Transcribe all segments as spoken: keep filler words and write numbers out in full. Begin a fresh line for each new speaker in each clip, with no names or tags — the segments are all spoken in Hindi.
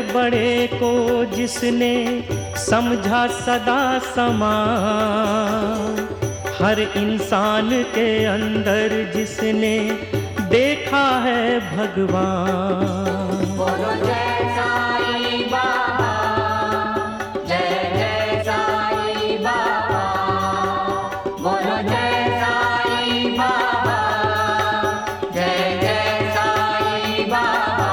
बड़े को जिसने समझा सदा समान, हर इंसान के अंदर जिसने देखा है भगवान।
बोलो जय साईं बाबा, जय जय साईं बाबा, बोलो जय साईं बाबा, जय जय साईं बाबा।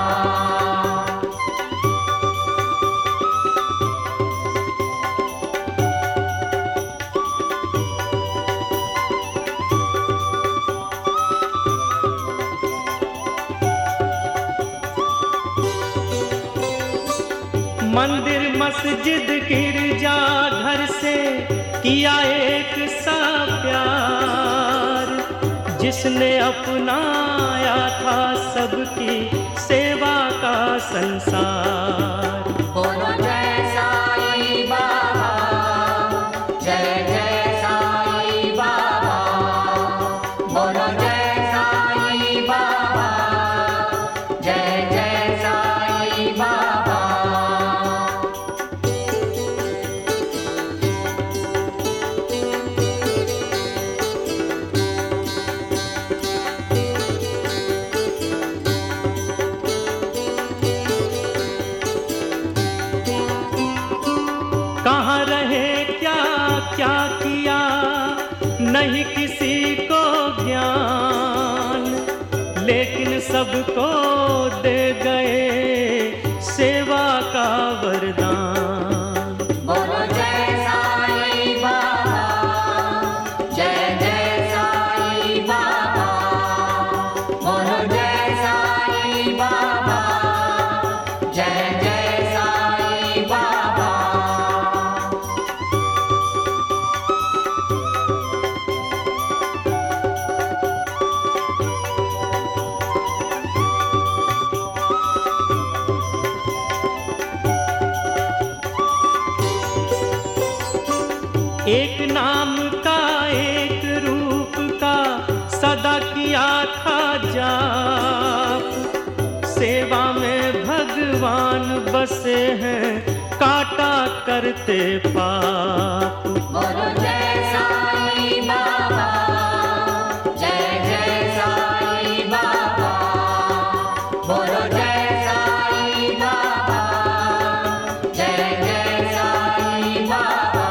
मंदिर मस्जिद गिरजा घर से किया एक सा प्यार, जिसने अपनाया था सबकी सेवा का संसार।
बोलो जय साईं बाबा, जय जय साईं बाबा, बोलो जय साईं बाबा, जय जय साईं बाबा।
कहाँ रहे क्या क्या किया नहीं किसी को ज्ञान, लेकिन सबको दे गए सेवा का वरदान।
बोलो जय साईं बाबा, जय जय साईं बाबा, बोलो जय साईं बाबा, जय जय साईं बाबा।
एक नाम का एक रूप का सदा किया था जाप, सेवा में भगवान बसे हैं काटा करते पाप।
बोलो जय साईं बाबा, जय जय साईं बाबा, बोलो जय साईं बाबा, जय जय साईं बाबा।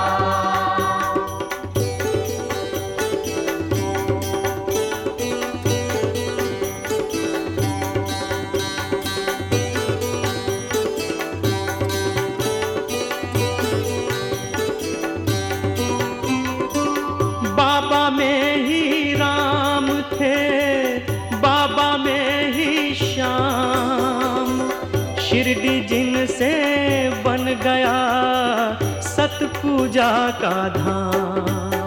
बाबा में ही राम थे, बाबा में ही श्याम, शिरडी जिनसे बन गया सत पूजा का धाम।